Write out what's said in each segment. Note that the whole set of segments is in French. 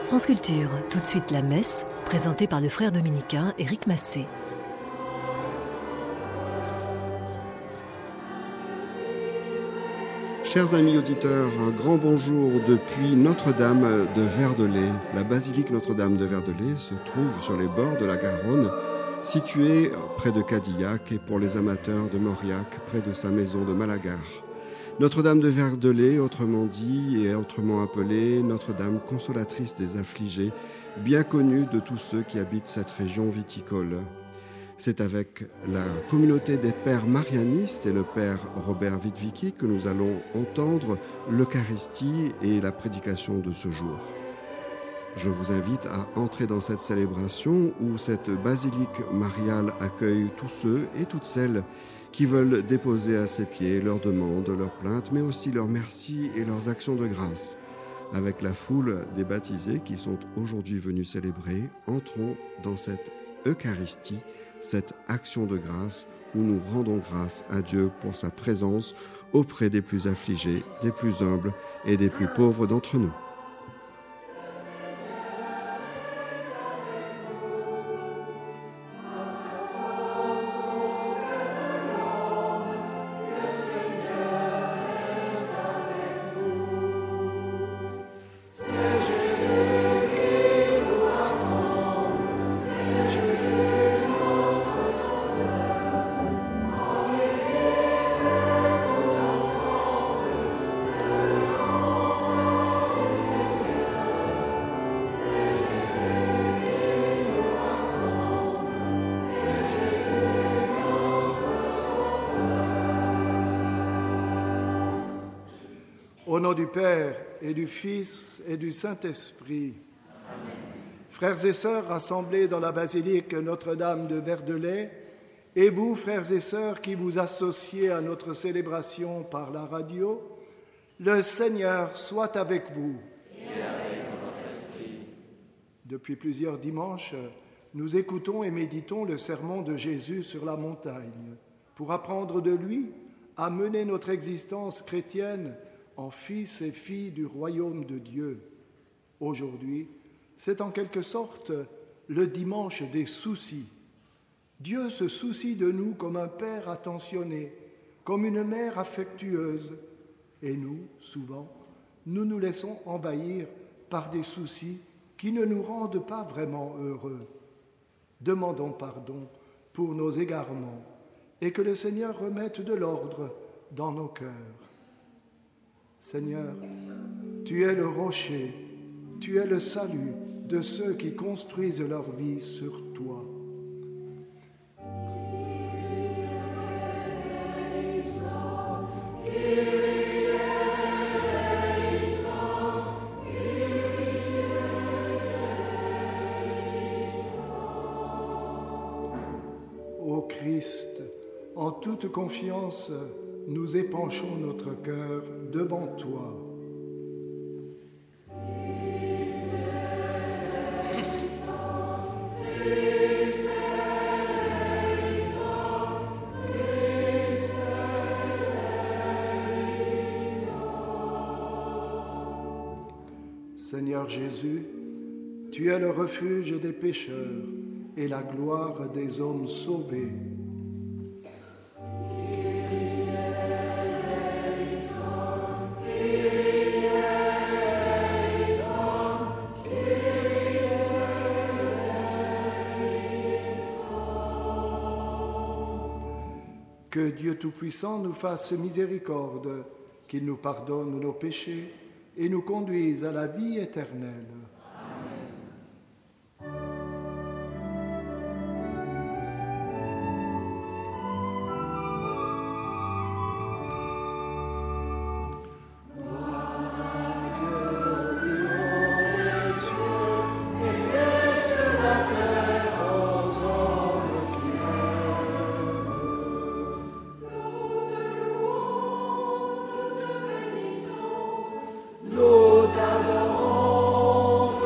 France Culture, tout de suite la messe, présentée par le frère dominicain Éric Massé. Chers amis auditeurs, un grand bonjour depuis Notre-Dame de Verdelais. La basilique Notre-Dame de Verdelais se trouve sur les bords de la Garonne, située près de Cadillac et pour les amateurs de Mauriac, près de sa maison de Malagar. Notre-Dame de Verdelais, autrement dit et autrement appelée Notre-Dame consolatrice des affligés, bien connue de tous ceux qui habitent cette région viticole. C'est avec la communauté des pères marianistes et le père Robert Witwicki que nous allons entendre l'Eucharistie et la prédication de ce jour. Je vous invite à entrer dans cette célébration où cette basilique mariale accueille tous ceux et toutes celles qui veulent déposer à ses pieds leurs demandes, leurs plaintes, mais aussi leurs merci et leurs actions de grâce. Avec la foule des baptisés qui sont aujourd'hui venus célébrer, entrons dans cette Eucharistie, cette action de grâce où nous rendons grâce à Dieu pour sa présence auprès des plus affligés, des plus humbles et des plus pauvres d'entre nous. Au nom du Père et du Fils et du Saint-Esprit. Amen. Frères et sœurs rassemblés dans la basilique Notre-Dame de Verdelais, et vous, frères et sœurs qui vous associez à notre célébration par la radio, le Seigneur soit avec vous. Et avec votre esprit. Depuis plusieurs dimanches, nous écoutons et méditons le sermon de Jésus sur la montagne pour apprendre de lui à mener notre existence chrétienne en fils et filles du royaume de Dieu. Aujourd'hui, c'est en quelque sorte le dimanche des soucis. Dieu se soucie de nous comme un père attentionné, comme une mère affectueuse. Et nous, souvent, nous nous laissons envahir par des soucis qui ne nous rendent pas vraiment heureux. Demandons pardon pour nos égarements et que le Seigneur remette de l'ordre dans nos cœurs. Seigneur, tu es le rocher, tu es le salut de ceux qui construisent leur vie sur toi. Ô Christ, en toute confiance, nous épanchons notre cœur devant toi. Seigneur Jésus, tu es le refuge des pécheurs et la gloire des hommes sauvés. Que Dieu Tout-Puissant nous fasse miséricorde, qu'il nous pardonne nos péchés et nous conduise à la vie éternelle. Nous t'adorons.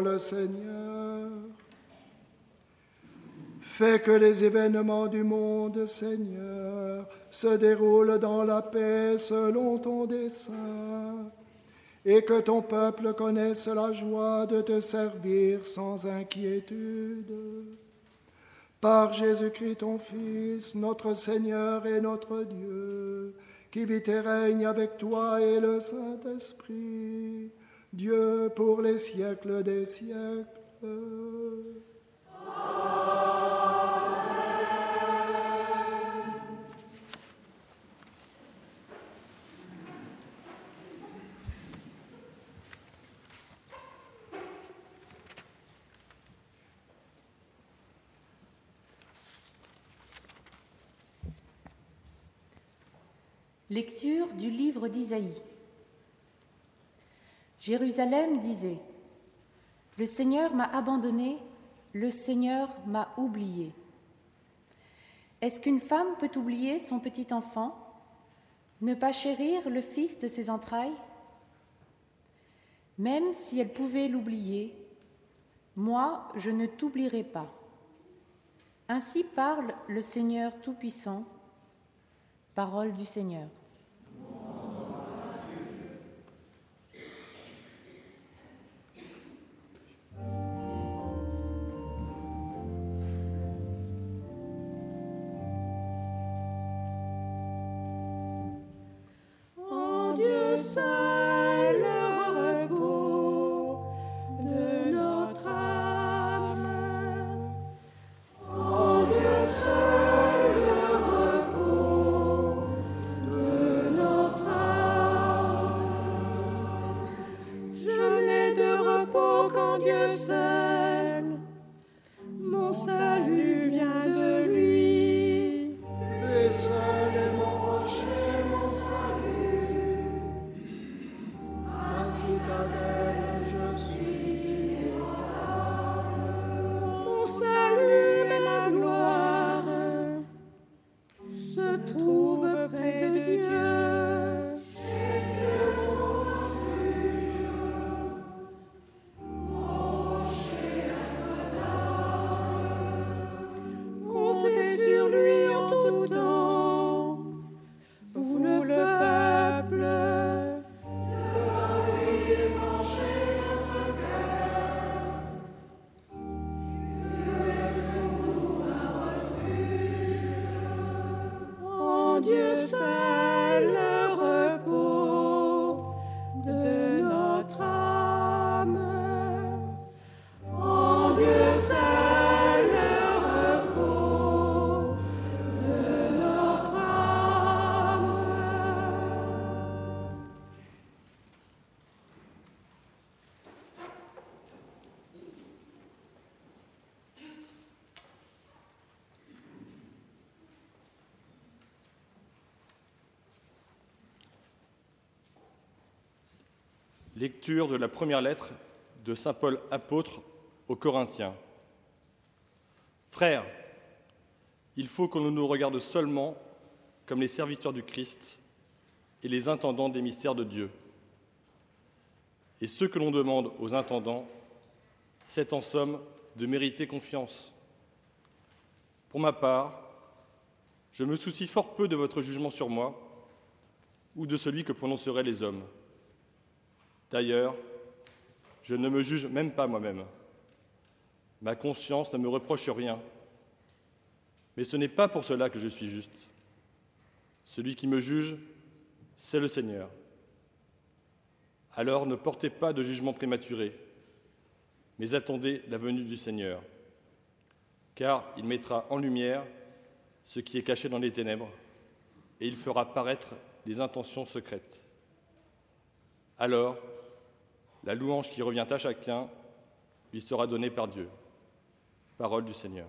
le Seigneur. Fais que les événements du monde, Seigneur, se déroulent dans la paix selon ton dessein, et que ton peuple connaisse la joie de te servir sans inquiétude. Par Jésus-Christ, ton Fils, notre Seigneur et notre Dieu, qui vit et règne avec toi et le Saint-Esprit, Dieu pour les siècles des siècles. Lecture du livre d'Isaïe. Jérusalem disait : Le Seigneur m'a abandonné, le Seigneur m'a oublié. Est-ce qu'une femme peut oublier son petit enfant, ne pas chérir le fils de ses entrailles ? Même si elle pouvait l'oublier, moi je ne t'oublierai pas. Ainsi parle le Seigneur Tout-Puissant, parole du Seigneur. Lecture de la première lettre de saint Paul apôtre aux Corinthiens. Frères, il faut qu'on nous regarde seulement comme les serviteurs du Christ et les intendants des mystères de Dieu. Et ce que l'on demande aux intendants, c'est en somme de mériter confiance. Pour ma part, je me soucie fort peu de votre jugement sur moi ou de celui que prononceraient les hommes. D'ailleurs, je ne me juge même pas moi-même. Ma conscience ne me reproche rien. Mais ce n'est pas pour cela que je suis juste. Celui qui me juge, c'est le Seigneur. Alors ne portez pas de jugement prématuré, mais attendez la venue du Seigneur, car il mettra en lumière ce qui est caché dans les ténèbres, et il fera paraître les intentions secrètes. Alors, la louange qui revient à chacun lui sera donnée par Dieu. Parole du Seigneur.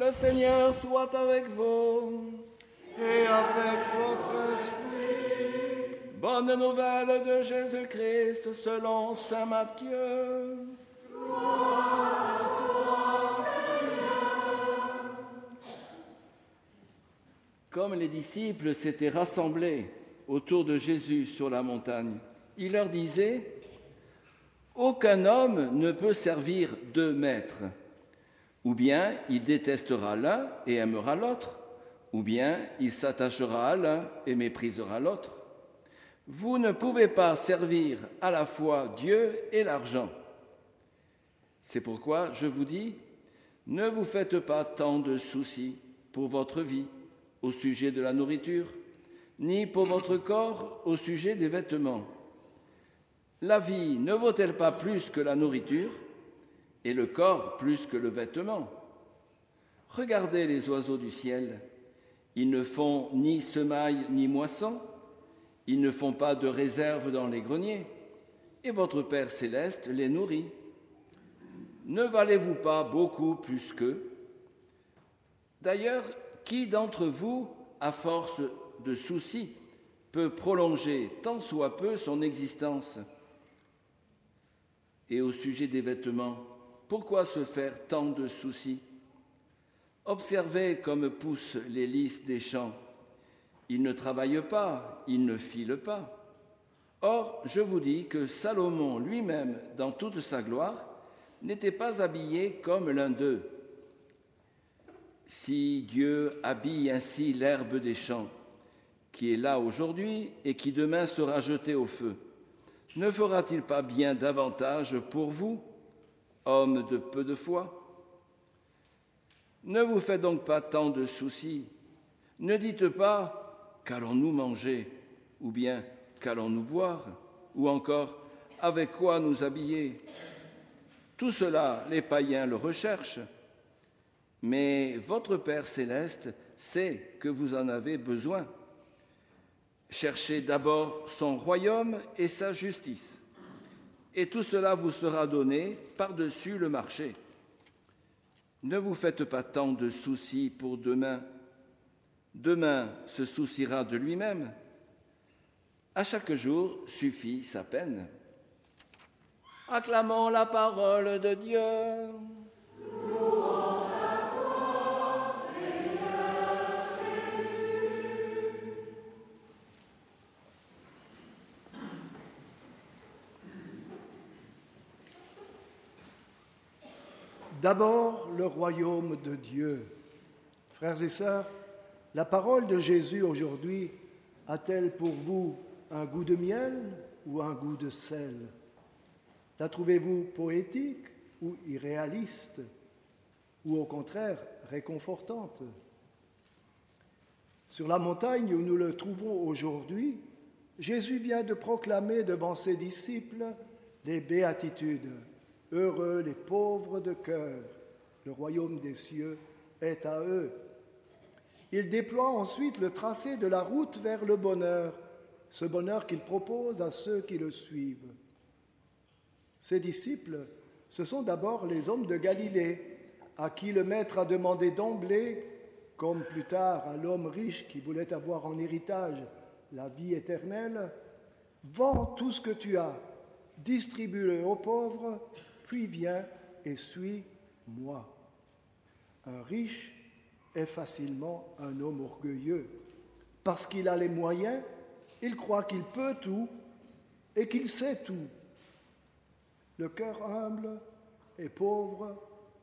Le Seigneur soit avec vous. Et avec votre esprit. Bonne nouvelle de Jésus-Christ selon saint Matthieu. Gloire à toi, Seigneur. Comme les disciples s'étaient rassemblés autour de Jésus sur la montagne, il leur disait « Aucun homme ne peut servir deux maîtres. Ou bien il détestera l'un et aimera l'autre, ou bien il s'attachera à l'un et méprisera l'autre. Vous ne pouvez pas servir à la fois Dieu et l'argent. C'est pourquoi je vous dis, ne vous faites pas tant de soucis pour votre vie au sujet de la nourriture, ni pour votre corps au sujet des vêtements. La vie ne vaut-elle pas plus que la nourriture, et le corps plus que le vêtement? Regardez les oiseaux du ciel. Ils ne font ni semaille ni moisson, ils ne font pas de réserve dans les greniers, et votre Père céleste les nourrit. Ne valez-vous pas beaucoup plus qu'eux? D'ailleurs, qui d'entre vous, à force de soucis, peut prolonger tant soit peu son existence? Et au sujet des vêtements, pourquoi se faire tant de soucis? Observez comme poussent les lys des champs. Ils ne travaillent pas, ils ne filent pas. Or, je vous dis que Salomon lui-même, dans toute sa gloire, n'était pas habillé comme l'un d'eux. Si Dieu habille ainsi l'herbe des champs, qui est là aujourd'hui et qui demain sera jetée au feu, ne fera-t-il pas bien davantage pour vous, hommes de peu de foi? Ne vous faites donc pas tant de soucis. Ne dites pas « qu'allons-nous manger ?» ou bien « qu'allons-nous boire ?» ou encore « avec quoi nous habiller ?» Tout cela, les païens le recherchent. Mais votre Père céleste sait que vous en avez besoin. Cherchez d'abord son royaume et sa justice, et tout cela vous sera donné par-dessus le marché. Ne vous faites pas tant de soucis pour demain. Demain se souciera de lui-même. À chaque jour suffit sa peine. Acclamons la parole de Dieu. Louange à toi, Seigneur Jésus. D'abord, le royaume de Dieu. Frères et sœurs, la parole de Jésus aujourd'hui a-t-elle pour vous un goût de miel ou un goût de sel? La trouvez-vous poétique ou irréaliste, ou au contraire réconfortante? Sur la montagne où nous le trouvons aujourd'hui, Jésus vient de proclamer devant ses disciples les béatitudes. Heureux les pauvres de cœur, le royaume des cieux est à eux. Il déploie ensuite le tracé de la route vers le bonheur, ce bonheur qu'il propose à ceux qui le suivent. Ses disciples, ce sont d'abord les hommes de Galilée, à qui le Maître a demandé d'emblée, comme plus tard à l'homme riche qui voulait avoir en héritage la vie éternelle, « Vends tout ce que tu as, distribue-le aux pauvres, puis viens et suis-moi. » Un riche est facilement un homme orgueilleux. Parce qu'il a les moyens, il croit qu'il peut tout et qu'il sait tout. Le cœur humble et pauvre,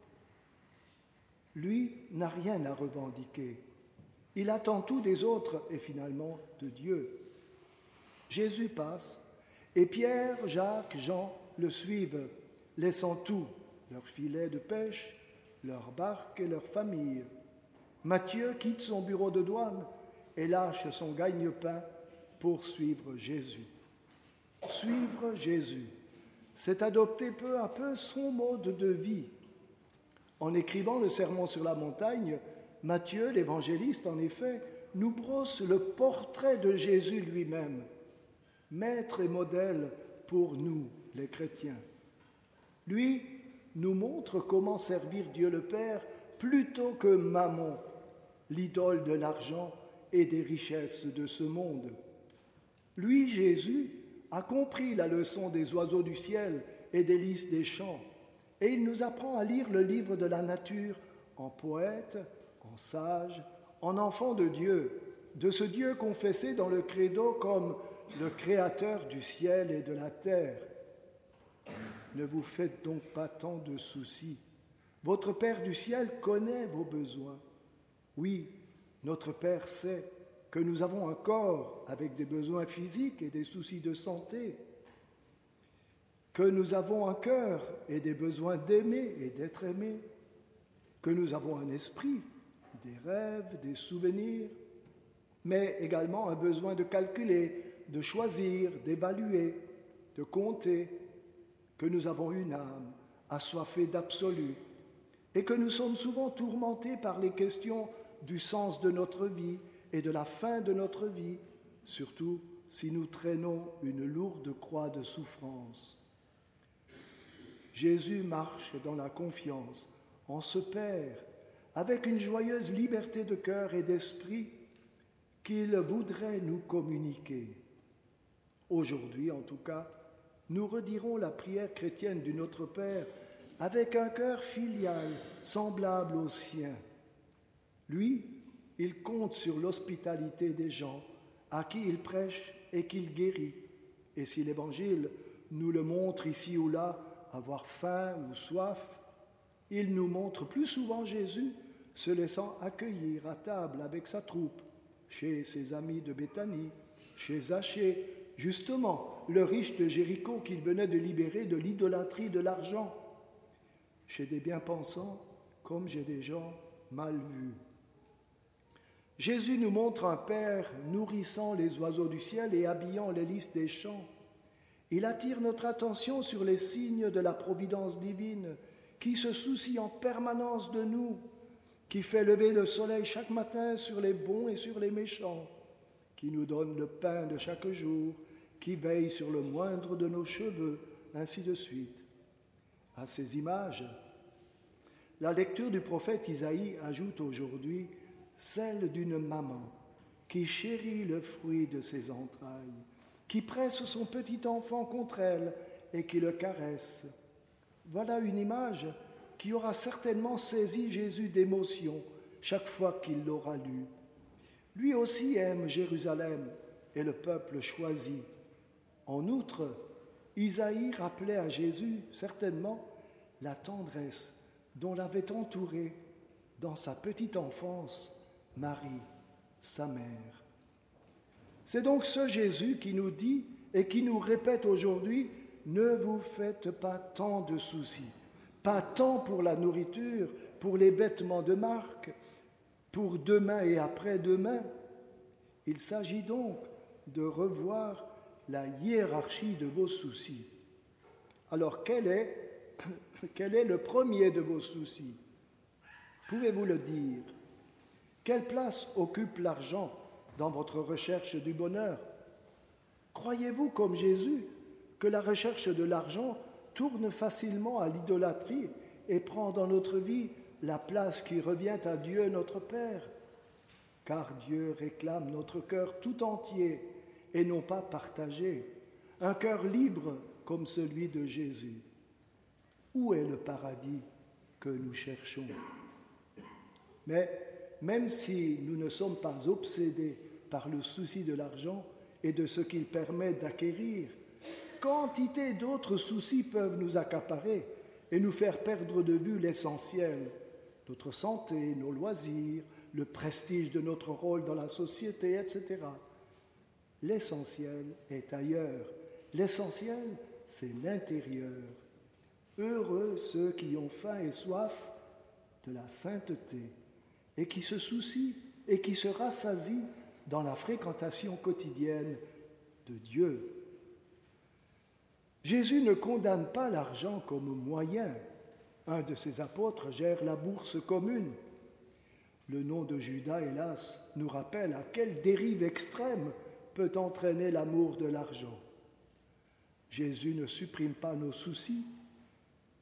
lui, n'a rien à revendiquer. Il attend tout des autres et finalement de Dieu. Jésus passe et Pierre, Jacques, Jean le suivent, laissant tout, leur filet de pêche, leur barque et leur famille. Matthieu quitte son bureau de douane et lâche son gagne-pain pour suivre Jésus. Suivre Jésus, c'est adopter peu à peu son mode de vie. En écrivant le Sermon sur la montagne, Matthieu, l'évangéliste, en effet, nous brosse le portrait de Jésus lui-même, maître et modèle pour nous, les chrétiens. Lui nous montre comment servir Dieu le Père plutôt que Mammon, l'idole de l'argent et des richesses de ce monde. Lui, Jésus, a compris la leçon des oiseaux du ciel et des lys des champs, et il nous apprend à lire le livre de la nature en poète, en sage, en enfant de Dieu, de ce Dieu confessé dans le credo comme le créateur du ciel et de la terre. Ne vous faites donc pas tant de soucis. Votre Père du ciel connaît vos besoins. Oui, notre Père sait que nous avons un corps avec des besoins physiques et des soucis de santé, que nous avons un cœur et des besoins d'aimer et d'être aimés, que nous avons un esprit, des rêves, des souvenirs, mais également un besoin de calculer, de choisir, d'évaluer, de compter, que nous avons une âme assoiffée d'absolu et que nous sommes souvent tourmentés par les questions du sens de notre vie et de la fin de notre vie, surtout si nous traînons une lourde croix de souffrance. Jésus marche dans la confiance en ce Père, avec une joyeuse liberté de cœur et d'esprit qu'il voudrait nous communiquer. Aujourd'hui, en tout cas, nous redirons la prière chrétienne du Notre Père avec un cœur filial, semblable au sien. Lui, il compte sur l'hospitalité des gens à qui il prêche et qu'il guérit. Et si l'Évangile nous le montre ici ou là, avoir faim ou soif, il nous montre plus souvent Jésus se laissant accueillir à table avec sa troupe, chez ses amis de Béthanie, chez Zachée, justement le riche de Jéricho qu'il venait de libérer de l'idolâtrie de l'argent, chez des bien-pensants comme chez des gens mal vus. Jésus nous montre un Père nourrissant les oiseaux du ciel et habillant les lys des champs. Il attire notre attention sur les signes de la providence divine qui se soucie en permanence de nous, qui fait lever le soleil chaque matin sur les bons et sur les méchants, qui nous donne le pain de chaque jour, qui veille sur le moindre de nos cheveux, ainsi de suite. À ces images, la lecture du prophète Isaïe ajoute aujourd'hui celle d'une maman qui chérit le fruit de ses entrailles, qui presse son petit enfant contre elle et qui le caresse. Voilà une image qui aura certainement saisi Jésus d'émotion chaque fois qu'il l'aura lue. Lui aussi aime Jérusalem et le peuple choisi. En outre, Isaïe rappelait à Jésus certainement la tendresse dont l'avait entouré dans sa petite enfance Marie, sa mère. C'est donc ce Jésus qui nous dit et qui nous répète aujourd'hui « Ne vous faites pas tant de soucis, pas tant pour la nourriture, pour les vêtements de marque, pour demain et après-demain. » Il s'agit donc de revoir la hiérarchie de vos soucis. Alors quel est le premier de vos soucis? Pouvez-vous le dire? Quelle place occupe l'argent dans votre recherche du bonheur? Croyez-vous, comme Jésus, que la recherche de l'argent tourne facilement à l'idolâtrie et prend dans notre vie la place qui revient à Dieu notre Père? Car Dieu réclame notre cœur tout entier et non pas partagé, un cœur libre comme celui de Jésus. Où est le paradis que nous cherchons? Mais même si nous ne sommes pas obsédés par le souci de l'argent et de ce qu'il permet d'acquérir, quantité d'autres soucis peuvent nous accaparer et nous faire perdre de vue l'essentiel, notre santé, nos loisirs, le prestige de notre rôle dans la société, etc. L'essentiel est ailleurs. L'essentiel, c'est l'intérieur. Heureux ceux qui ont faim et soif de la sainteté et qui se soucient et qui se rassasient dans la fréquentation quotidienne de Dieu. Jésus ne condamne pas l'argent comme moyen. Un de ses apôtres gère la bourse commune. Le nom de Judas, hélas, nous rappelle à quelle dérive extrême peut entraîner l'amour de l'argent. Jésus ne supprime pas nos soucis,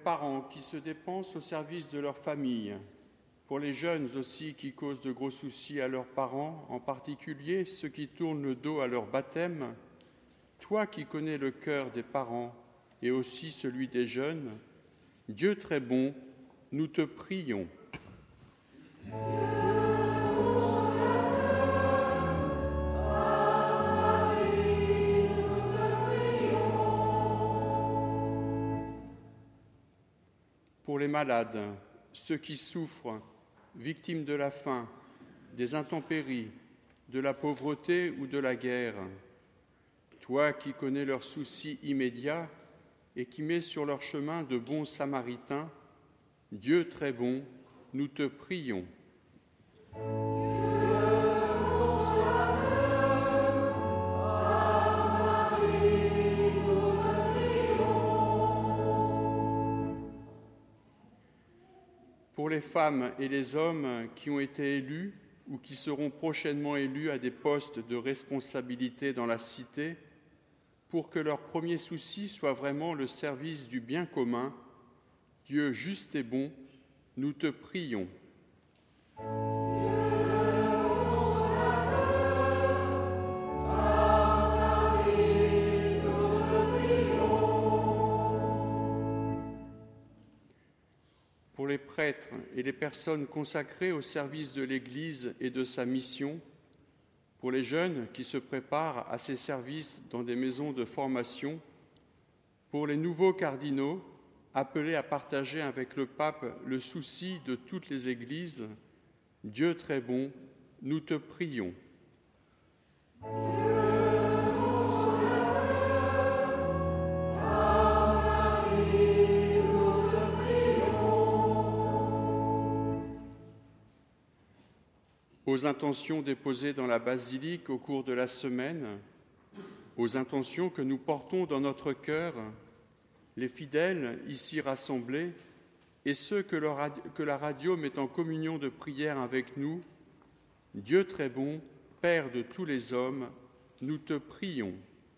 parents qui se dépensent au service de leur famille, pour les jeunes aussi qui causent de gros soucis à leurs parents, en particulier ceux qui tournent le dos à leur baptême, toi qui connais le cœur des parents et aussi celui des jeunes, Dieu très bon, nous te prions. Pour les malades, ceux qui souffrent, victimes de la faim, des intempéries, de la pauvreté ou de la guerre, toi qui connais leurs soucis immédiats et qui mets sur leur chemin de bons Samaritains, Dieu très bon, nous te prions. Pour les femmes et les hommes qui ont été élus ou qui seront prochainement élus à des postes de responsabilité dans la cité, pour que leur premier souci soit vraiment le service du bien commun, Dieu juste et bon, nous te prions. Pour les prêtres et les personnes consacrées au service de l'Église et de sa mission, pour les jeunes qui se préparent à ces services dans des maisons de formation, pour les nouveaux cardinaux appelés à partager avec le pape le souci de toutes les églises, Dieu très bon, nous te prions. Aux intentions déposées dans la basilique au cours de la semaine, aux intentions que nous portons dans notre cœur, les fidèles ici rassemblés et ceux que la radio met en communion de prière avec nous, Dieu très bon, Père de tous les hommes, nous te prions.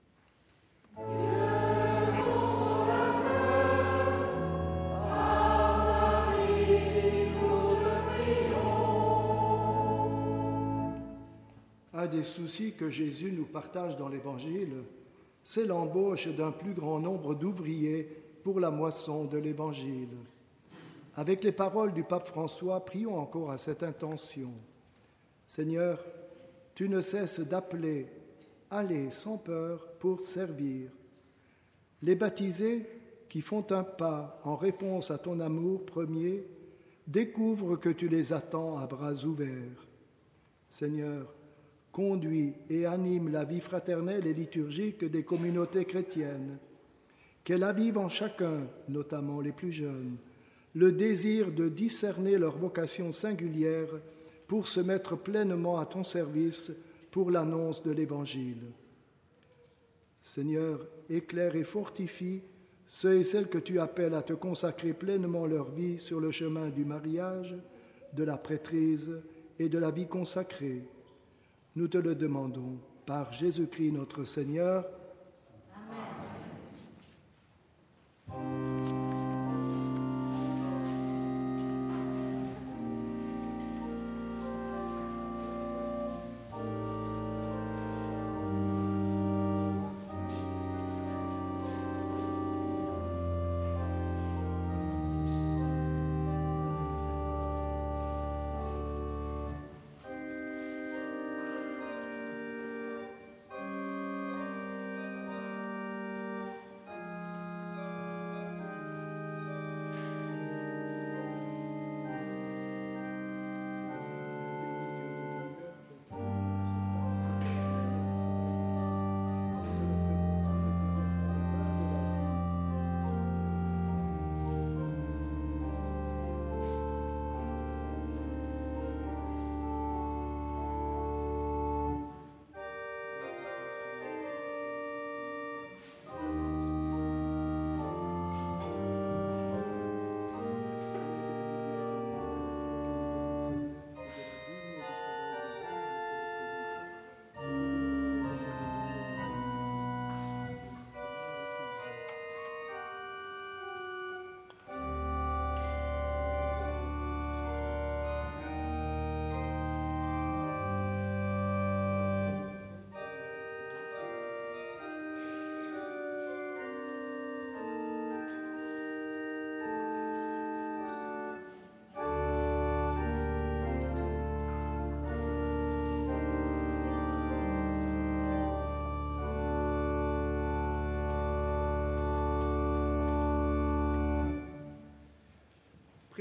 Un des soucis que Jésus nous partage dans l'Évangile, c'est l'embauche d'un plus grand nombre d'ouvriers pour la moisson de l'Évangile. Avec les paroles du pape François, prions encore à cette intention. Seigneur, tu ne cesses d'appeler, allez sans peur pour servir. Les baptisés qui font un pas en réponse à ton amour premier découvrent que tu les attends à bras ouverts. Seigneur, conduis et anime la vie fraternelle et liturgique des communautés chrétiennes, qu'elle avive en chacun, notamment les plus jeunes, le désir de discerner leur vocation singulière pour se mettre pleinement à ton service pour l'annonce de l'Évangile. Seigneur, éclaire et fortifie ceux et celles que tu appelles à te consacrer pleinement leur vie sur le chemin du mariage, de la prêtrise et de la vie consacrée. Nous te le demandons par Jésus-Christ notre Seigneur.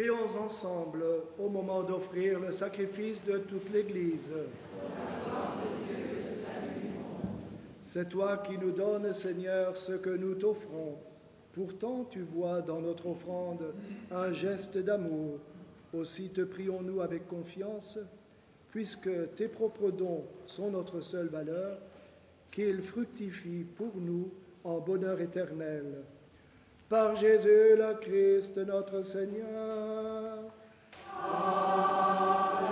Prions ensemble au moment d'offrir le sacrifice de toute l'Église. C'est toi qui nous donnes, Seigneur, ce que nous t'offrons. Pourtant, tu vois dans notre offrande un geste d'amour. Aussi te prions-nous avec confiance, puisque tes propres dons sont notre seule valeur, qu'ils fructifient pour nous en bonheur éternel. Par Jésus le Christ, notre Seigneur. Amen.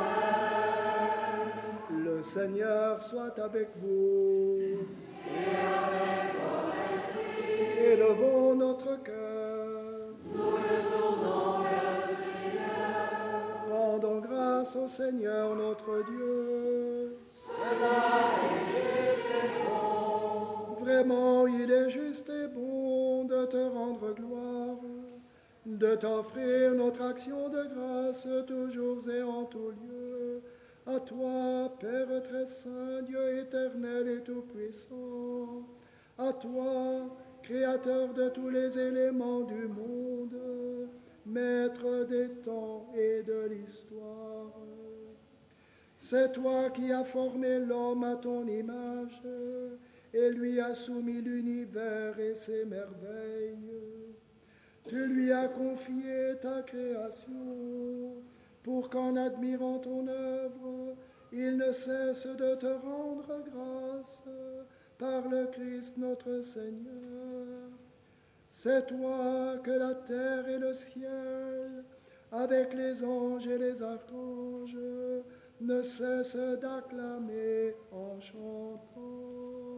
Le Seigneur soit avec vous. Et avec votre esprit. Élevons notre cœur. Nous le tournons vers le Seigneur. Rendons grâce au Seigneur notre Dieu. Cela est juste et bon. Vraiment, il est juste et bon de te rendre gloire, de t'offrir notre action de grâce toujours et en tout lieu. À toi, Père très saint, Dieu éternel et tout-puissant, à toi, Créateur de tous les éléments du monde, Maître des temps et de l'histoire. C'est toi qui as formé l'homme à ton image et lui as soumis l'univers et ses merveilles. Tu lui as confié ta création pour qu'en admirant ton œuvre, il ne cesse de te rendre grâce par le Christ notre Seigneur. C'est toi que la terre et le ciel, avec les anges et les archanges, ne cessent d'acclamer en chantant.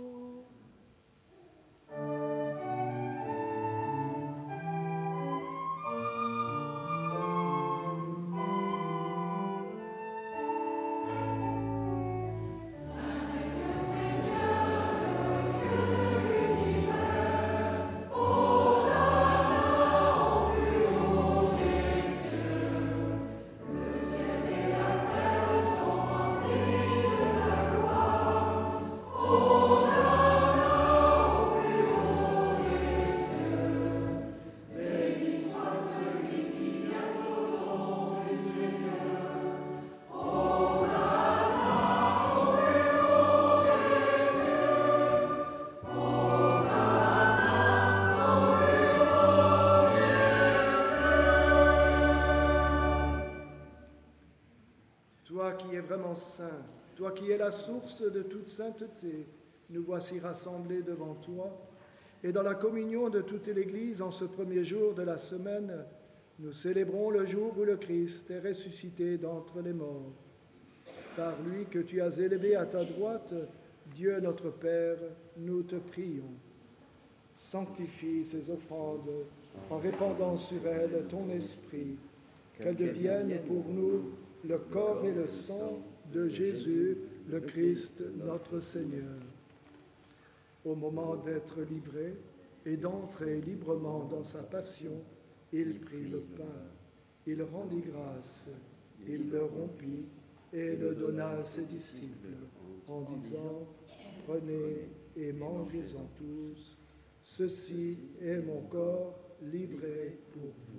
Toi qui es vraiment saint, toi qui es la source de toute sainteté, nous voici rassemblés devant toi, et dans la communion de toute l'Église, en ce premier jour de la semaine, nous célébrons le jour où le Christ est ressuscité d'entre les morts. Par lui que tu as élevé à ta droite, Dieu notre Père, nous te prions. Sanctifie ces offrandes en répandant sur elles ton esprit, qu'elles deviennent pour nous le corps et le sang de Jésus, le Christ, notre Seigneur. Au moment d'être livré et d'entrer librement dans sa passion, il prit le pain, il rendit grâce, il le rompit et le donna à ses disciples, en disant « Prenez et mangez-en tous, ceci est mon corps livré pour vous. »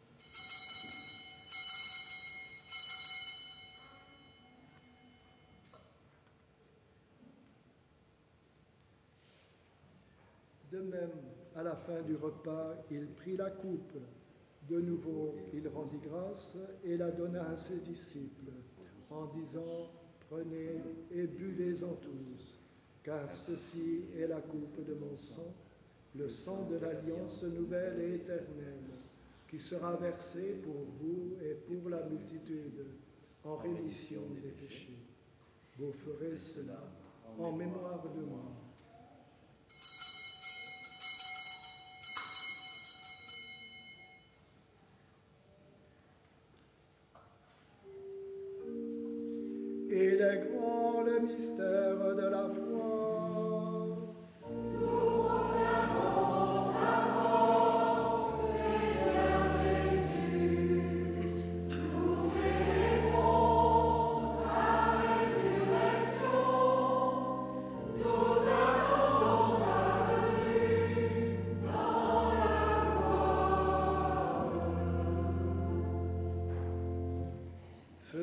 De même, à la fin du repas, il prit la coupe. De nouveau, il rendit grâce et la donna à ses disciples, en disant « Prenez et buvez-en tous, car ceci est la coupe de mon sang, le sang de l'alliance nouvelle et éternelle, qui sera versé pour vous et pour la multitude, en rémission des péchés. Vous ferez cela en mémoire de moi. » Il est grand le mystère de la foi. Nous proclamons ta mort, Seigneur Jésus. Nous célébrons ta résurrection. Nous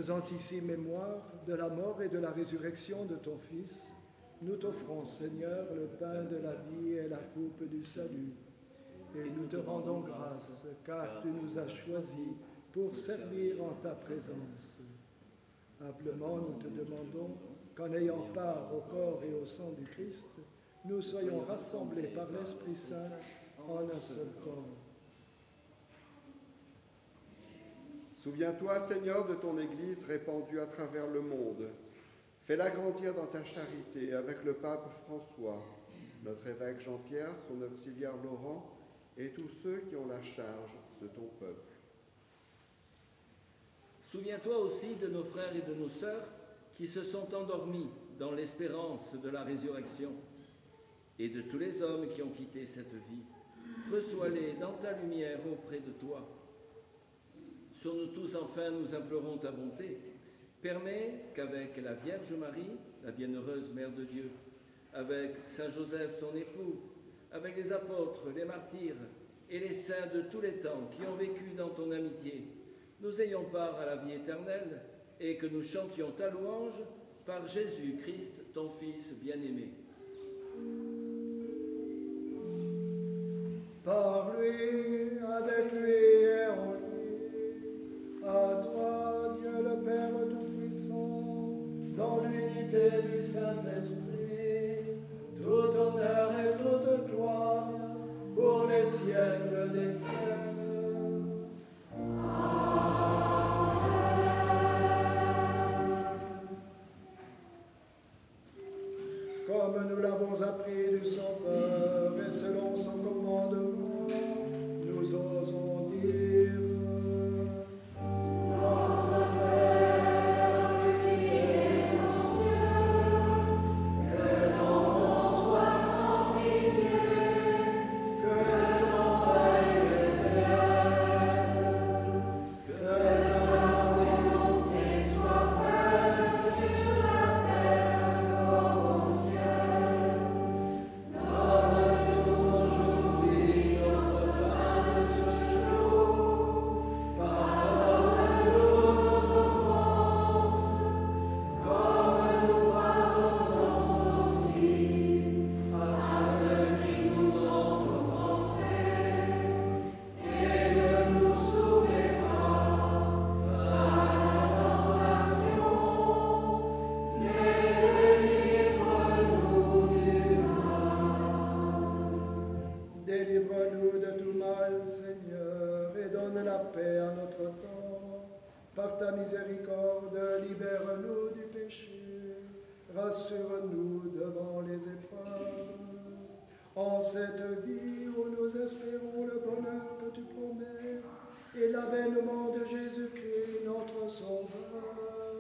Faisant ici mémoire de la mort et de la résurrection de ton Fils, nous t'offrons, Seigneur, le pain de la vie et la coupe du salut. Et nous te rendons grâce, car tu nous as choisis pour servir en ta présence. Humblement, nous te demandons qu'en ayant part au corps et au sang du Christ, nous soyons rassemblés par l'Esprit Saint en un seul corps. Souviens-toi, Seigneur, de ton Église répandue à travers le monde. Fais-la grandir dans ta charité avec le pape François, notre évêque Jean-Pierre, son auxiliaire Laurent et tous ceux qui ont la charge de ton peuple. Souviens-toi aussi de nos frères et de nos sœurs qui se sont endormis dans l'espérance de la résurrection et de tous les hommes qui ont quitté cette vie. Reçois-les dans ta lumière auprès de toi. Sur nous tous, enfin, nous implorons ta bonté. Permets qu'avec la Vierge Marie, la bienheureuse Mère de Dieu, avec Saint Joseph, son époux, avec les apôtres, les martyrs et les saints de tous les temps qui ont vécu dans ton amitié, nous ayons part à la vie éternelle et que nous chantions ta louange par Jésus-Christ, ton Fils bien-aimé. Par lui, avec lui et en lui, à toi, Dieu le Père Tout-Puissant, dans l'unité du Saint-Esprit, tout honneur et toute gloire pour les siècles des siècles. Comme nous l'avons appris du Sauveur et selon son commandement, nous osons dire: Notre Père qui es aux cieux, que ton nom soit sanctifié, que ton règne vienne, que ta volonté soit faite sur la terre comme au ciel. Donne-nous aujourd'hui notre pain de ce jour. Pardonne-nous nos offenses, comme nous pardonnons aussi à ceux qui nous ont offensés. Et ne nous soumets pas à la tentation, mais délivre-nous du mal. Délivre-nous de tout mal, Seigneur, et donne la paix à notre temps. Par ta miséricorde, libère-nous du péché. Rassure-nous devant les épreuves. En cette vie où nous espérons le bonheur que tu promets et l'avènement de Jésus-Christ, notre Sauveur.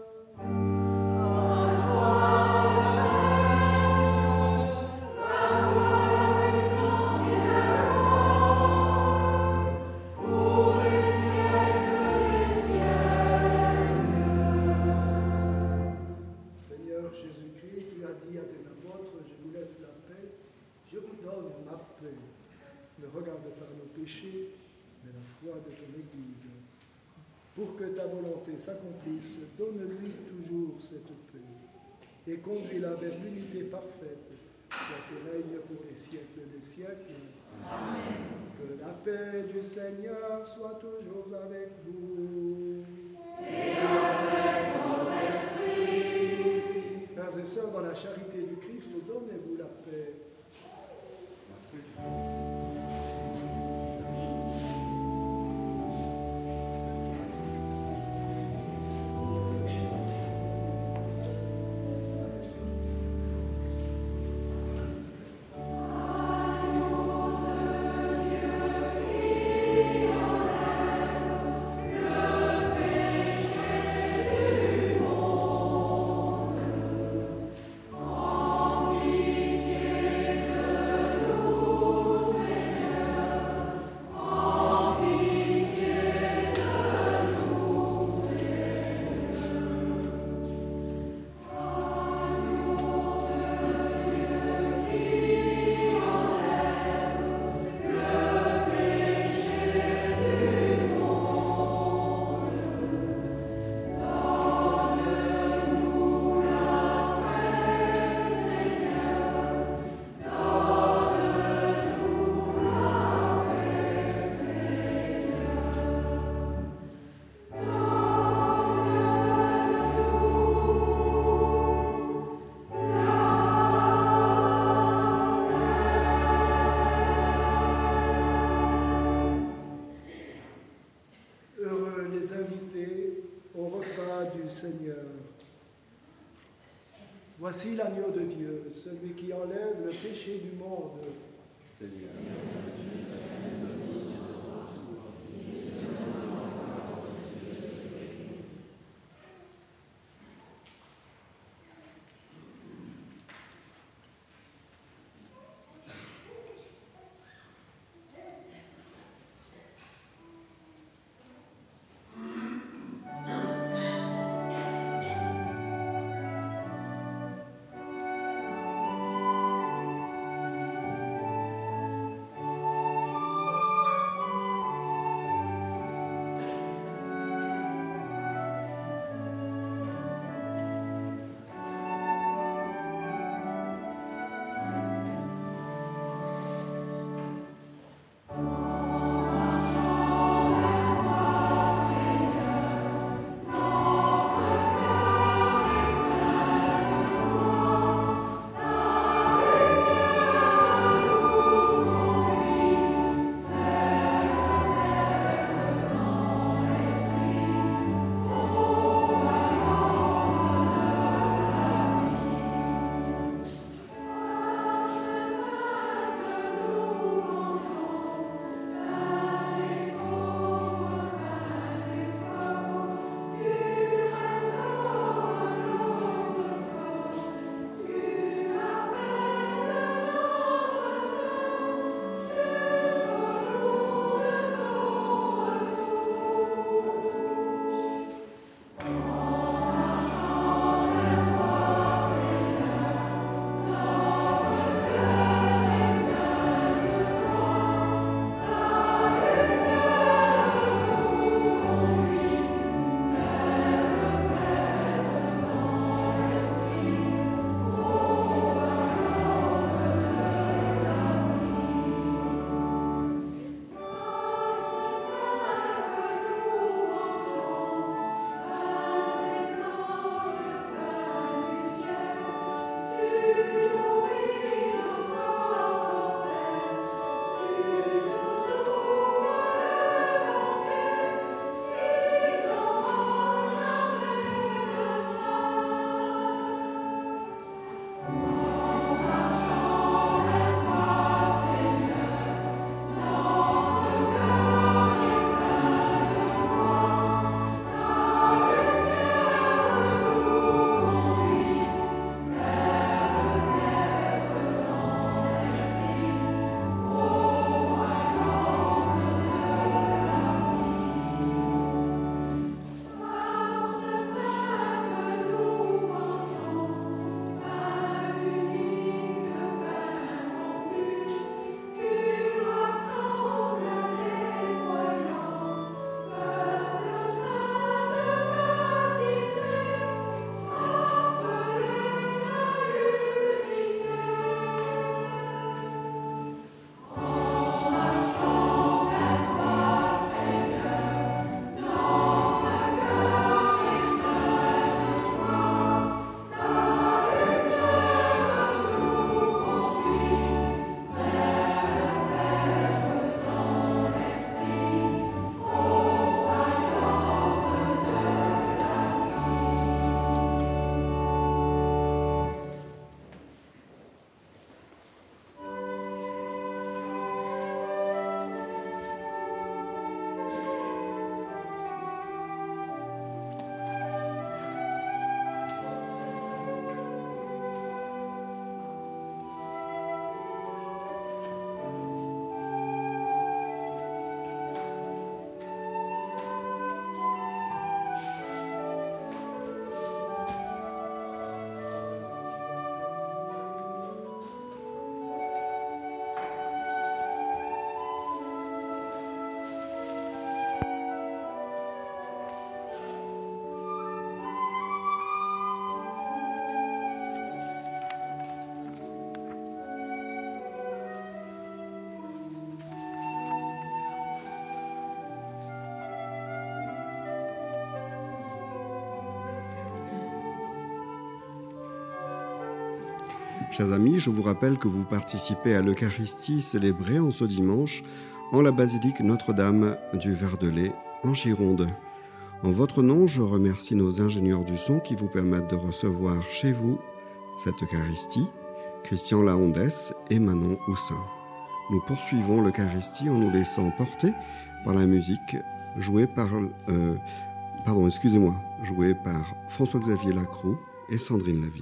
Seigneur Jésus-Christ, tu as dit à tes apôtres: je vous laisse la paix, je vous donne ma paix. Ne regarde pas nos péchés, mais la foi de ton Église. Pour que ta volonté s'accomplisse, donne-lui toujours cette paix et conduis-la vers l'unité parfaite, toi qui règnes pour les siècles des siècles. Amen. Que la paix du Seigneur soit toujours avec vous. Et avec votre esprit. Frères et sœurs, dans la charité du Christ, donnez-vous la paix. Amitié que nous Voici l'agneau de Dieu, celui qui enlève le péché du monde. Seigneur, Chers amis, je vous rappelle que vous participez à l'Eucharistie célébrée en ce dimanche en la basilique Notre-Dame du Ver-de-Lay en Gironde. En votre nom, je remercie nos ingénieurs du son qui vous permettent de recevoir chez vous cette Eucharistie, Christian Lahondès et Manon Houssin. Nous poursuivons l'Eucharistie en nous laissant porter par la musique jouée par François-Xavier Lacroix et Sandrine Laville.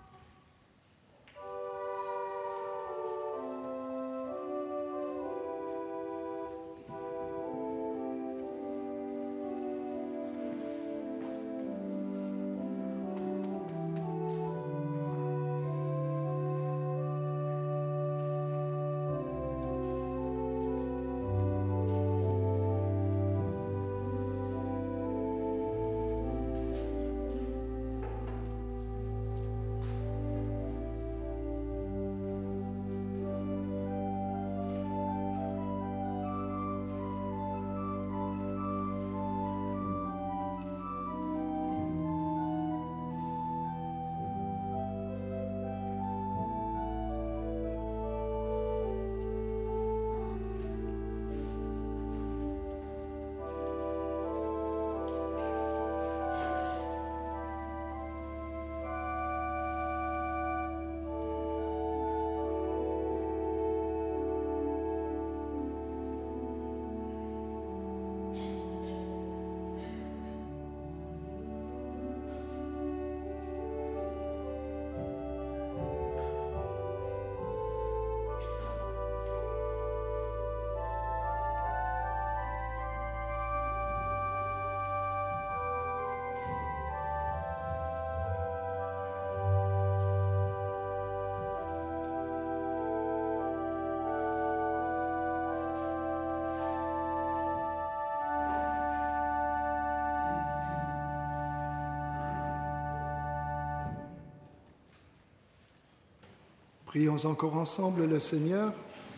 Prions encore ensemble le Seigneur.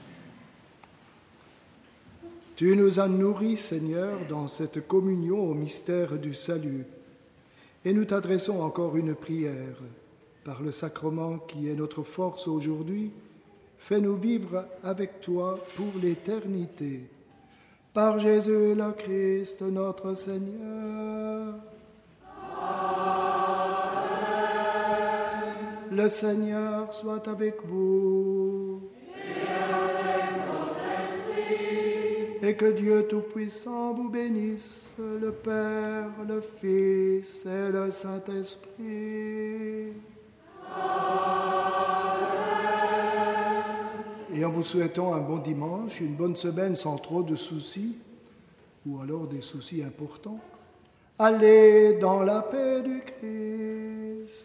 Tu nous as nourris, Seigneur, dans cette communion au mystère du salut. Et nous t'adressons encore une prière. Par le sacrement qui est notre force aujourd'hui, fais-nous vivre avec toi pour l'éternité. Par Jésus le Christ, notre Seigneur. Le Seigneur soit avec vous. Et avec votre esprit. Et que Dieu Tout-Puissant vous bénisse, le Père, le Fils et le Saint-Esprit. Amen. Et en vous souhaitant un bon dimanche, une bonne semaine sans trop de soucis, ou alors des soucis importants, allez dans la paix du Christ.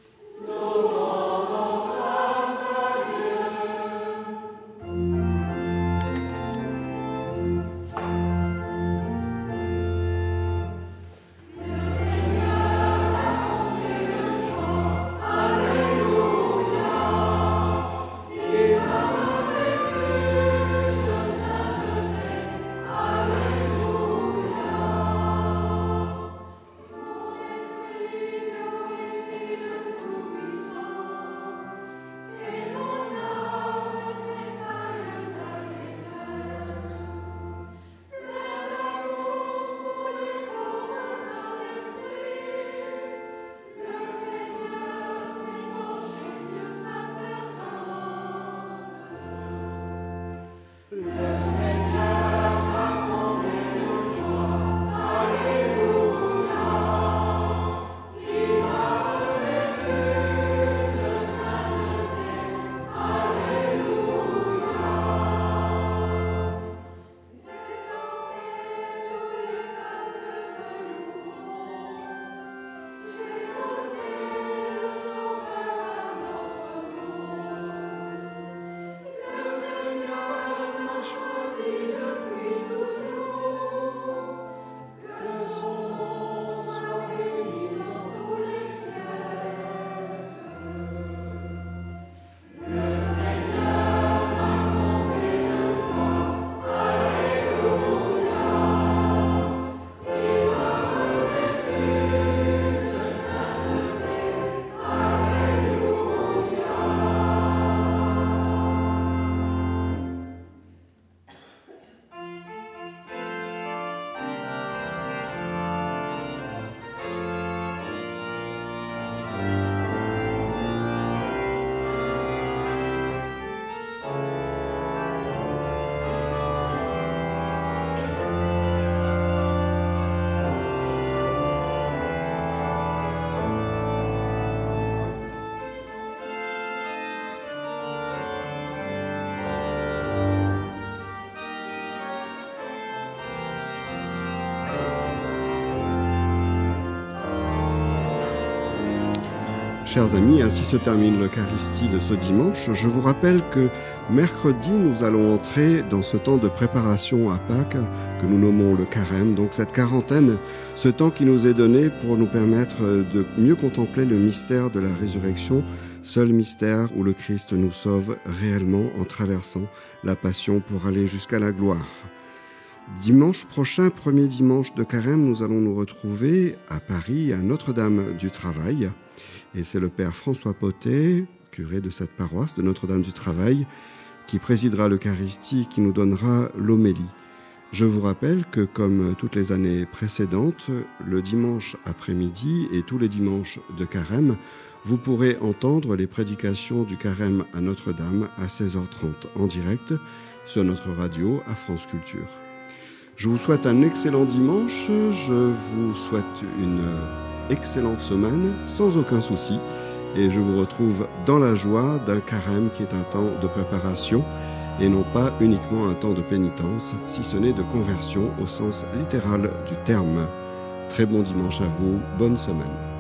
Chers amis, ainsi se termine l'Eucharistie de ce dimanche. Je vous rappelle que mercredi, nous allons entrer dans ce temps de préparation à Pâques que nous nommons le carême. Donc cette quarantaine, ce temps qui nous est donné pour nous permettre de mieux contempler le mystère de la résurrection, seul mystère où le Christ nous sauve réellement en traversant la passion pour aller jusqu'à la gloire. Dimanche prochain, premier dimanche de carême, nous allons nous retrouver à Paris, à Notre-Dame du Travail. Et c'est le Père François Potet, curé de cette paroisse de Notre-Dame du Travail, qui présidera l'Eucharistie, qui nous donnera l'homélie. Je vous rappelle que, comme toutes les années précédentes, le dimanche après-midi et tous les dimanches de carême, vous pourrez entendre les prédications du carême à Notre-Dame à 16h30 en direct sur notre radio à France Culture. Je vous souhaite un excellent dimanche, je vous souhaite une excellente semaine, sans aucun souci, et je vous retrouve dans la joie d'un carême qui est un temps de préparation et non pas uniquement un temps de pénitence, si ce n'est de conversion au sens littéral du terme. Très bon dimanche à vous, bonne semaine.